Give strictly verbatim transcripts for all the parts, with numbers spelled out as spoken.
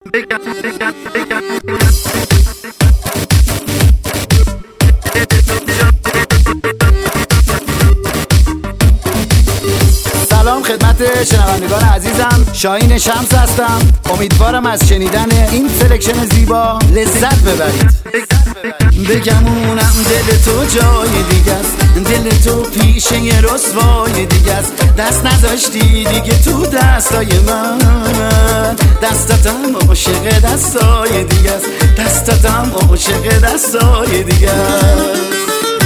سلام خدمت شنوندگان عزیزم، شاهین شمس هستم. امیدوارم از شنیدن این سلکشن زیبا لذت ببرید. بگمونم دل تو جای دیگه است، دل تو پیشه رسوای دیگه است. دست نذاشتی دیگه تو دستای من، دستاتم عاشق دستای دیگه است، دستاتم عاشق دستای دیگه است.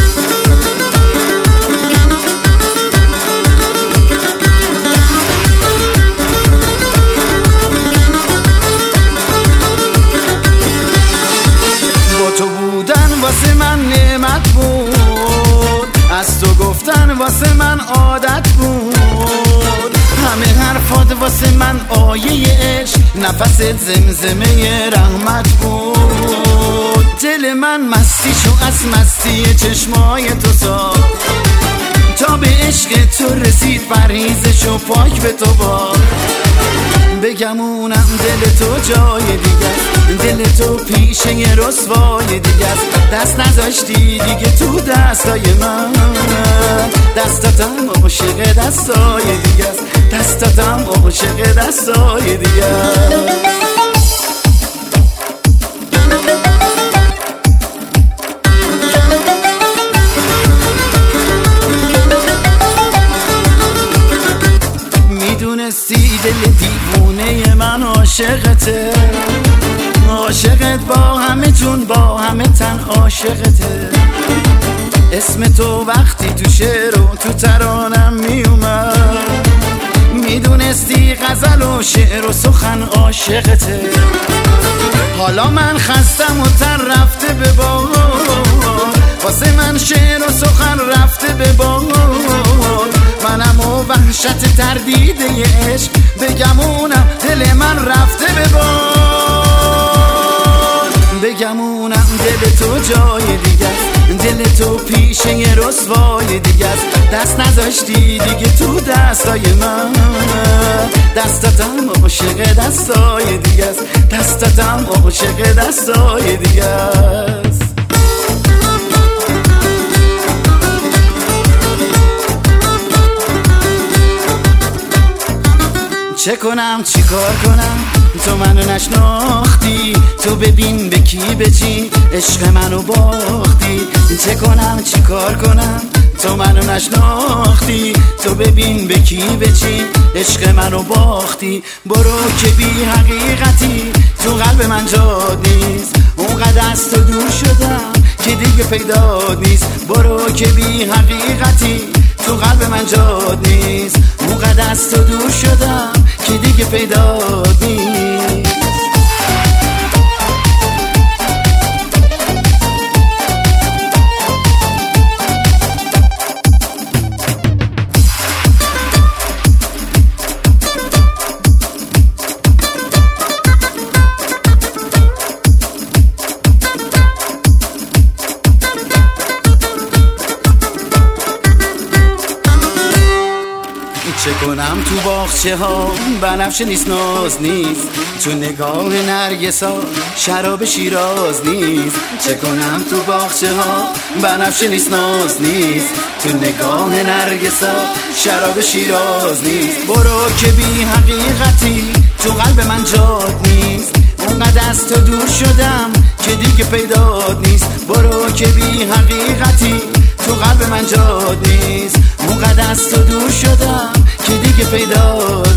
واسه من نعمت بود، از تو گفتن واسه من عادت بود. همه حرفات واسه من آیه عشق، نفس زمزمه رحمت بود. دل من مستی شو از مستی چشمای تو ساخت، تا به عشق تو رسید پرهیزشو پاک به تو با. بگمونم دل تو جای دیگه، دل تو پیشه رسوای دیگه است. دست نذاشتی دیگه تو دستای من، دستاتم عاشق دستای دیگه است، دستاتم عاشق دستای دیگه است. میدونستی دل دیوونه من عاشقته، عاشقت با همه جون با همه تن عاشقته. اسم تو وقتی تو شعر و تو ترانم میومد، میدونستی غزل و شعر و سخن عاشقته. حالا من خستم و تر رفته به باد، واسه من شعر و سخن رفته به باد. منم و وحشت تردیده عشق، بگمونم دل من رفته به باد. بگمونم دل تو جای دیگه است، دل تو پیشه رسوای دیگه است. دست نذاشتی دیگه تو دستای من، دستاتم عاشق دستای دیگه است، دستاتم عاشق دستای دیگه است. چه کنم چی کار کنم تو منو نشناختی، تو ببین به کی به چی عشق منو باختی. چه کنم چی کار کنم تو منو نشناختی، تو ببین به کی به چی عشق منو باختی. برو که بی حقیقتی تو قلب من جاد نیست، اونقدر از تو دور شدم که دیگه پیدا نیست. برو که بی حقیقتی تو قلب من جاد نیست، اونقدر از تو دور شدم که دیگه پیدا نیست. چه کنم تو باغچه ها بنفشه نیست ناز نیست، تو نگاه نرگسا شراب شیراز نیست. چه کنم تو باغچه ها بنفشه نیست ناز نیست، تو نگاه نرگسا شراب شیراز نیست. برو که بی حقیقتی تو قلب من جاد نیست، اونقدر از تو دور شدم که دیگه پیدات نیست. برو که بی حقیقتی تو قلب من جاد نیست، اونقدر از تو دور شدم که دیگه پیدا